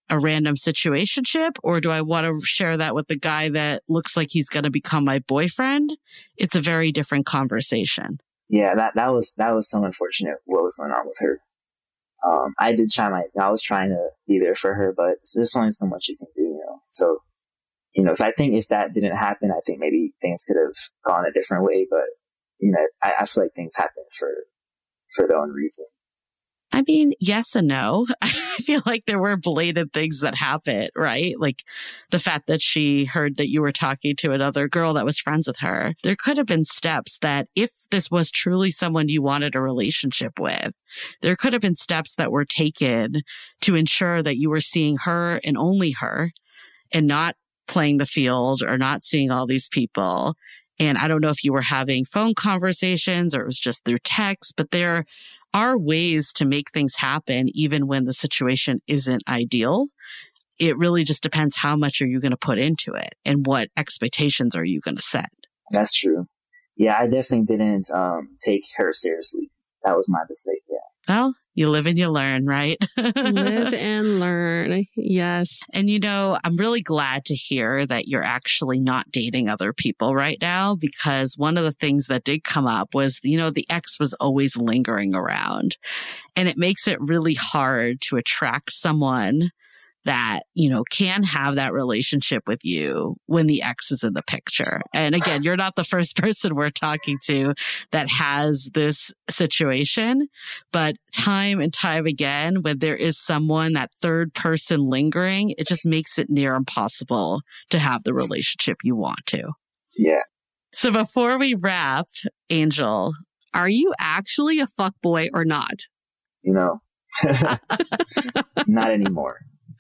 Speaker 2: a random situationship, or do I want to share that with the guy that looks like he's going to become my boyfriend? It's a very different conversation.
Speaker 3: Yeah, that, that was, that was so unfortunate what was going on with her. Um, I did try my, I was trying to be there for her, but there's only so much you can do, you know? So, you know, so I think if that didn't happen, I think maybe things could have gone a different way, but, you know, I, I feel like things happen for, for their own reason.
Speaker 2: I mean, yes and no. I feel like there were blatant things that happened, right? Like the fact that she heard that you were talking to another girl that was friends with her. There could have been steps that if this was truly someone you wanted a relationship with, there could have been steps that were taken to ensure that you were seeing her and only her and not playing the field or not seeing all these people. And I don't know if you were having phone conversations or it was just through text, but there are ways to make things happen even when the situation isn't ideal. It really just depends how much are you going to put into it and what expectations are you going to set.
Speaker 3: That's true. Yeah, I definitely didn't um, take her seriously. That was my mistake. Yeah.
Speaker 2: Well, you live and you learn, right?
Speaker 1: Live and learn. Yes.
Speaker 2: And, you know, I'm really glad to hear that you're actually not dating other people right now, because one of the things that did come up was, you know, the ex was always lingering around, and it makes it really hard to attract someone that, you know, can have that relationship with you when the ex is in the picture. And again, you're not the first person we're talking to that has this situation, but time and time again, when there is someone, that third person lingering, it just makes it near impossible to have the relationship you want to.
Speaker 3: Yeah.
Speaker 2: So before we wrap, Angel,
Speaker 1: are you actually a fuckboy or not?
Speaker 3: You know, not anymore.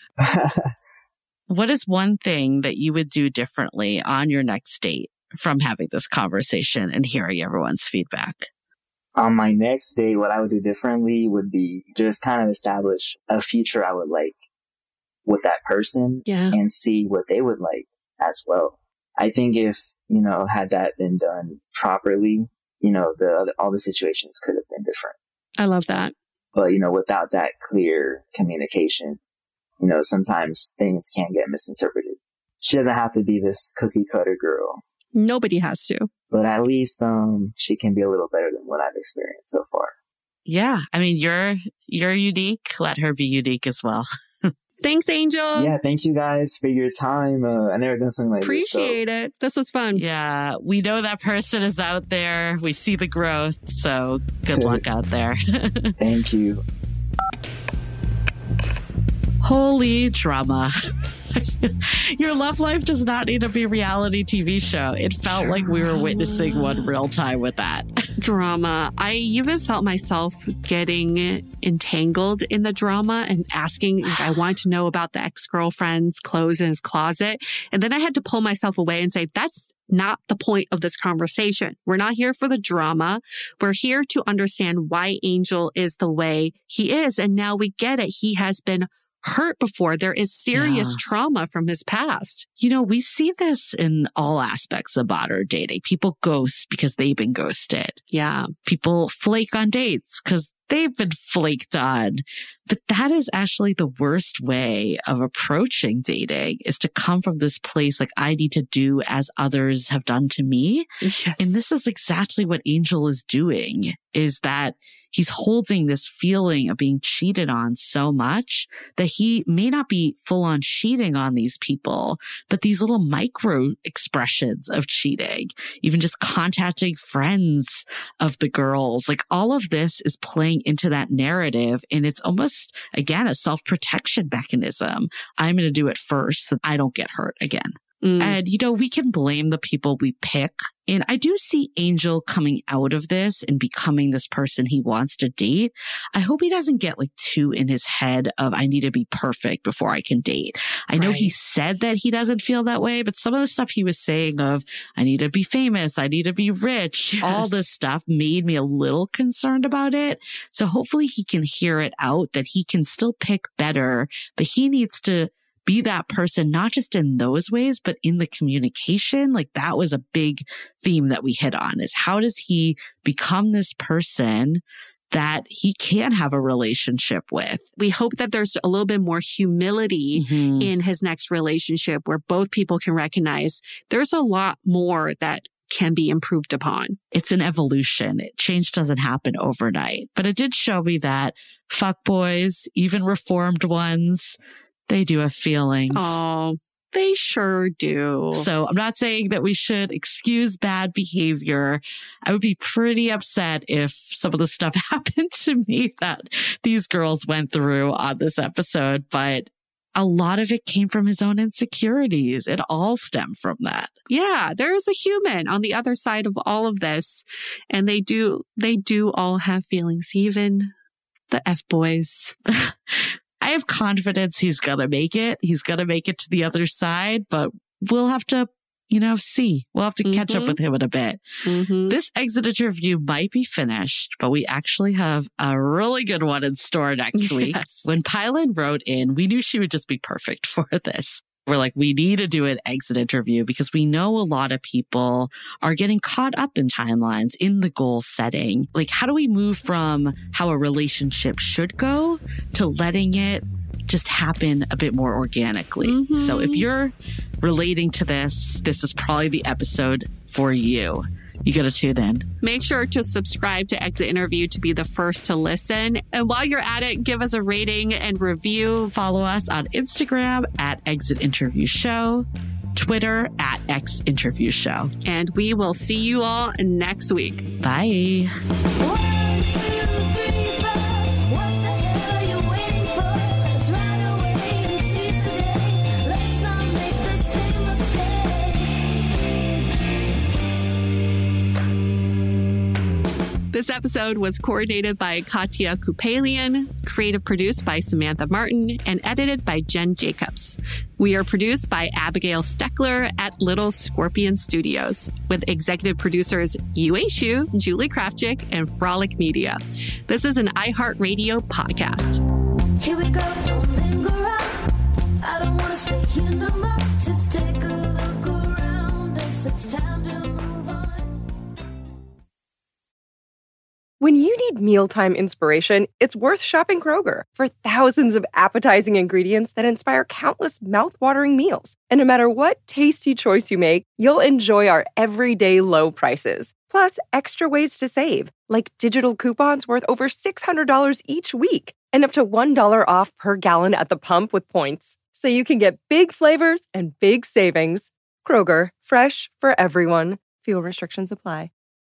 Speaker 2: What is one thing that you would do differently on your next date from having this conversation and hearing everyone's feedback?
Speaker 3: On my next date, what I would do differently would be just kind of establish a future I would like with that person,
Speaker 1: yeah,
Speaker 3: and see what they would like as well. I think if, you know, had that been done properly, you know, the all the situations could have been different.
Speaker 1: I love that.
Speaker 3: But, you know, without that clear communication, you know, sometimes things can get misinterpreted. She doesn't have to be this cookie cutter girl.
Speaker 1: Nobody has to.
Speaker 3: But at least um, she can be a little better than what I've experienced so far.
Speaker 2: Yeah. I mean, you're you're unique. Let her be unique as well.
Speaker 1: Thanks, Angel.
Speaker 3: Yeah, thank you guys for your time. Uh, I never done something like
Speaker 1: Appreciate
Speaker 3: this. Appreciate
Speaker 1: so. it. This was fun.
Speaker 2: Yeah, we know that person is out there. We see the growth. So good luck out there.
Speaker 3: Thank you.
Speaker 2: Holy drama. Your love life does not need to be a reality T V show. It felt drama. Like we were witnessing one real time with that.
Speaker 1: Drama. I even felt myself getting entangled in the drama and asking if I wanted to know about the ex-girlfriend's clothes in his closet. And then I had to pull myself away and say, that's not the point of this conversation. We're not here for the drama. We're here to understand why Angel is the way he is. And now we get it. He has been hurt before. There is serious yeah. trauma from his past.
Speaker 2: You know, we see this in all aspects of modern dating. People ghost because they've been ghosted.
Speaker 1: Yeah.
Speaker 2: People flake on dates because they've been flaked on. But that is actually the worst way of approaching dating, is to come from this place like, I need to do as others have done to me.
Speaker 1: Yes.
Speaker 2: And this is exactly what Angel is doing, is that he's holding this feeling of being cheated on so much that he may not be full on cheating on these people, but these little micro expressions of cheating, even just contacting friends of the girls, like all of this is playing into that narrative. And it's almost, again, a self-protection mechanism. I'm going to do it first so I don't get hurt again. Mm. And, you know, we can blame the people we pick. And I do see Angel coming out of this and becoming this person he wants to date. I hope he doesn't get like too in his head of, I need to be perfect before I can date. I know right. he said that he doesn't feel that way, but some of the stuff he was saying of, I need to be famous, I need to be rich, yes. all this stuff made me a little concerned about it. So hopefully he can hear it out, that he can still pick better, but he needs to be that person, not just in those ways, but in the communication. Like that was a big theme that we hit on, is how does he become this person that he can have a relationship with.
Speaker 1: We hope that there's a little bit more humility mm-hmm. in his next relationship where both people can recognize there's a lot more that can be improved upon.
Speaker 2: It's an evolution. Change doesn't happen overnight. But it did show me that fuckboys, even reformed ones, they do have feelings.
Speaker 1: Oh, they sure do.
Speaker 2: So I'm not saying that we should excuse bad behavior. I would be pretty upset if some of the stuff happened to me that these girls went through on this episode, but a lot of it came from his own insecurities. It all stemmed from that.
Speaker 1: Yeah, there is a human on the other side of all of this. And they do, they do all have feelings, even the F-boys.
Speaker 2: I have confidence he's going to make it. He's going to make it to the other side, but we'll have to, you know, see. We'll have to mm-hmm. catch up with him in a bit. Mm-hmm. This exit interview might be finished, but we actually have a really good one in store next yes. week. When Pylon wrote in, we knew she would just be perfect for this. We're like, we need to do an exit interview because we know a lot of people are getting caught up in timelines in the goal setting. Like, how do we move from how a relationship should go to letting it just happen a bit more organically? Mm-hmm. So if you're relating to this, this is probably the episode for you. You got to tune in.
Speaker 1: Make sure to subscribe to Exit Interview to be the first to listen. And while you're at it, give us a rating and review.
Speaker 2: Follow us on Instagram at Exit Interview Show, Twitter at X Interview Show.
Speaker 1: And we will see you all next week.
Speaker 2: Bye.
Speaker 1: This episode was coordinated by Katya Kupalian, creative produced by Samantha Martin, and edited by Jen Jacobs. We are produced by Abigail Steckler at Little Scorpion Studios, with executive producers Yue Shu, Julie Krafchick, and Frolic Media. This is an iHeartRadio podcast. Here we go, don't linger up. I don't want to stay here no more. Just take a look around us. It's time to move on.
Speaker 7: When you need mealtime inspiration, it's worth shopping Kroger for thousands of appetizing ingredients that inspire countless mouthwatering meals. And no matter what tasty choice you make, you'll enjoy our everyday low prices. Plus, extra ways to save, like digital coupons worth over six hundred dollars each week and up to one dollar off per gallon at the pump with points. So you can get big flavors and big savings. Kroger, fresh for everyone. Fuel restrictions apply.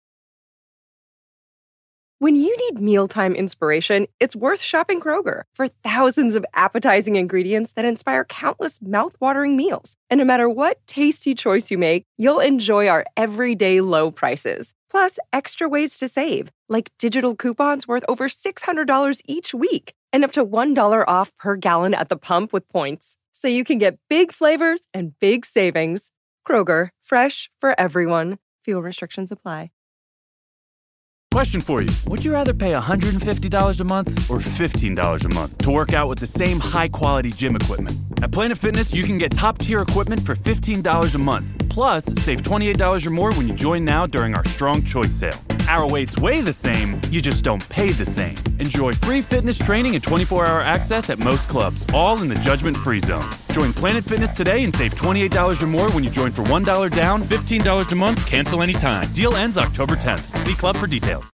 Speaker 7: When you need mealtime inspiration, it's worth shopping Kroger for thousands of appetizing ingredients that inspire countless mouthwatering meals. And no matter what tasty choice you make, you'll enjoy our everyday low prices. Plus, extra ways to save, like digital coupons worth over six hundred dollars each week and up to one dollar off per gallon at the pump with points. So you can get big flavors and big savings. Kroger, fresh for everyone. Fuel restrictions apply.
Speaker 9: Question for you. Would you rather pay one hundred fifty dollars a month or fifteen dollars a month to work out with the same high-quality gym equipment? At Planet Fitness, you can get top-tier equipment for fifteen dollars a month. Plus, save twenty-eight dollars or more when you join now during our Strong Choice sale. Our weights weigh the same, you just don't pay the same. Enjoy free fitness training and twenty-four hour access at most clubs, all in the judgment-free zone. Join Planet Fitness today and save twenty-eight dollars or more when you join for one dollar down, fifteen dollars a month, cancel anytime. Deal ends October tenth. See club for details.